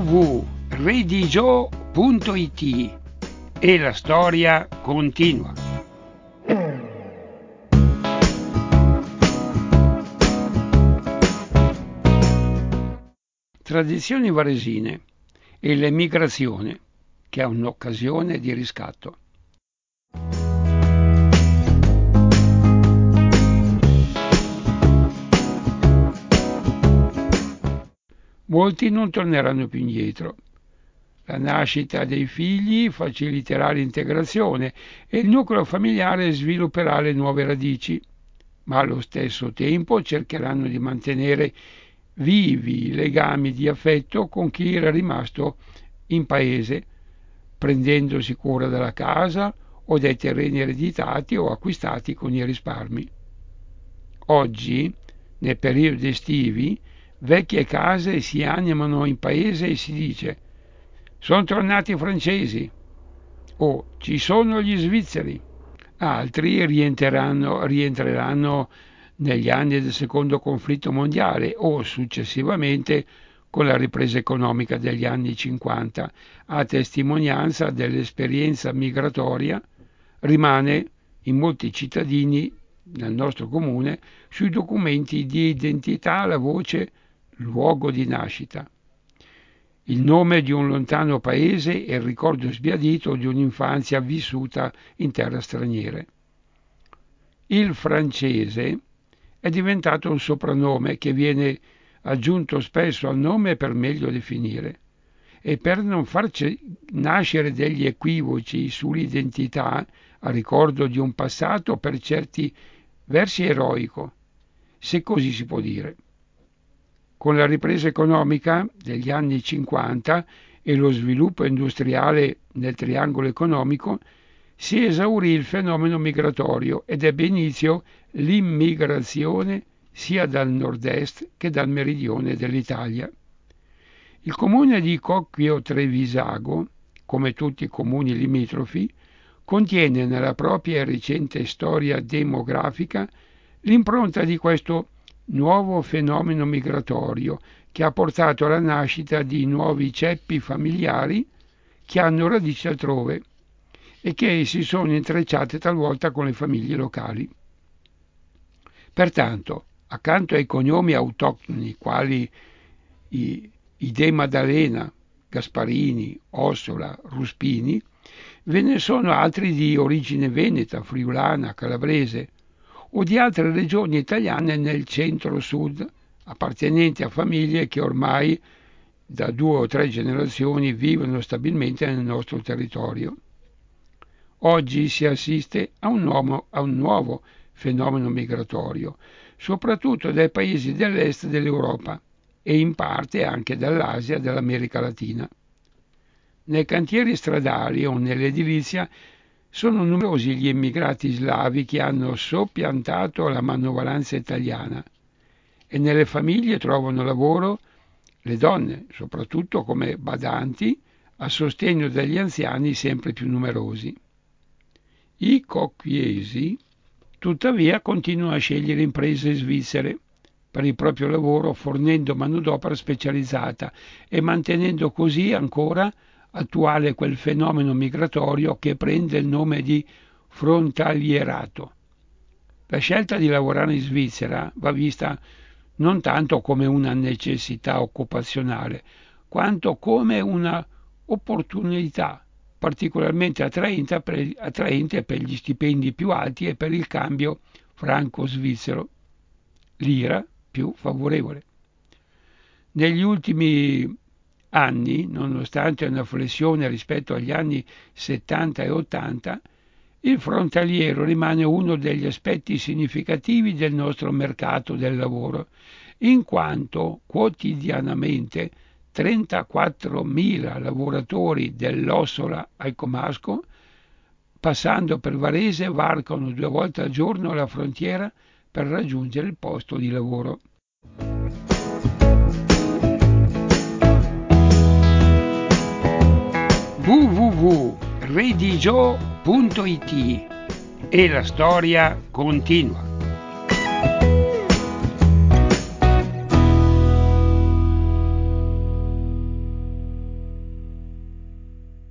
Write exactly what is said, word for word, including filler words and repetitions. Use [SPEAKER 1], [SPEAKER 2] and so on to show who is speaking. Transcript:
[SPEAKER 1] w w w punto redigio punto it e la storia continua. Tradizioni varesine e l'emigrazione, che è un'occasione di riscatto. Molti non torneranno più indietro. La nascita dei figli faciliterà l'integrazione e il nucleo familiare svilupperà le nuove radici, ma allo stesso tempo cercheranno di mantenere vivi i legami di affetto con chi era rimasto in paese, prendendosi cura della casa o dei terreni ereditati o acquistati con i risparmi. Oggi, nei periodi estivi, vecchie case si animano in paese e si dice: sono tornati i francesi o ci sono gli svizzeri. Altri rientreranno, rientreranno negli anni del secondo conflitto mondiale o successivamente con la ripresa economica degli anni cinquanta. A testimonianza dell'esperienza migratoria rimane in molti cittadini nel nostro comune sui documenti di identità la voce luogo di nascita, il nome di un lontano paese e il ricordo sbiadito di un'infanzia vissuta in terre straniere. Il francese è diventato un soprannome che viene aggiunto spesso al nome per meglio definire, e per non farci nascere degli equivoci sull'identità a ricordo di un passato per certi versi eroico, se così si può dire. Con la ripresa economica degli anni cinquanta e lo sviluppo industriale nel triangolo economico si esaurì il fenomeno migratorio ed ebbe inizio l'immigrazione sia dal nord-est che dal meridione dell'Italia. Il comune di Cocchio Trevisago, come tutti i comuni limitrofi, contiene nella propria recente storia demografica l'impronta di questo nuovo fenomeno migratorio che ha portato alla nascita di nuovi ceppi familiari che hanno radici altrove e che si sono intrecciate talvolta con le famiglie locali. Pertanto, accanto ai cognomi autoctoni quali i, i De Maddalena, Gasparini, Ossola, Ruspini, ve ne sono altri di origine veneta, friulana, calabrese o di altre regioni italiane nel centro-sud, appartenenti a famiglie che ormai da due o tre generazioni vivono stabilmente nel nostro territorio. Oggi si assiste a un, nuovo, a un nuovo fenomeno migratorio, soprattutto dai paesi dell'est dell'Europa e in parte anche dall'Asia e dall'America Latina. Nei cantieri stradali o nell'edilizia sono numerosi gli immigrati slavi che hanno soppiantato la manovalanza italiana e nelle famiglie trovano lavoro le donne, soprattutto come badanti, a sostegno degli anziani sempre più numerosi. I cocchiesi, tuttavia, continuano a scegliere imprese svizzere per il proprio lavoro, fornendo manodopera specializzata e mantenendo così ancora attuale quel fenomeno migratorio che prende il nome di frontalierato. La scelta di lavorare in Svizzera va vista non tanto come una necessità occupazionale, quanto come una opportunità particolarmente attraente per, attraente per gli stipendi più alti e per il cambio franco-svizzero, lira più favorevole. Negli ultimi anni, nonostante una flessione rispetto agli anni settanta e ottanta, il frontaliero rimane uno degli aspetti significativi del nostro mercato del lavoro, in quanto quotidianamente trentaquattromila lavoratori dell'Ossola al Comasco, passando per Varese, varcano due volte al giorno la frontiera per raggiungere il posto di lavoro. w w w punto redigio punto it e la storia continua.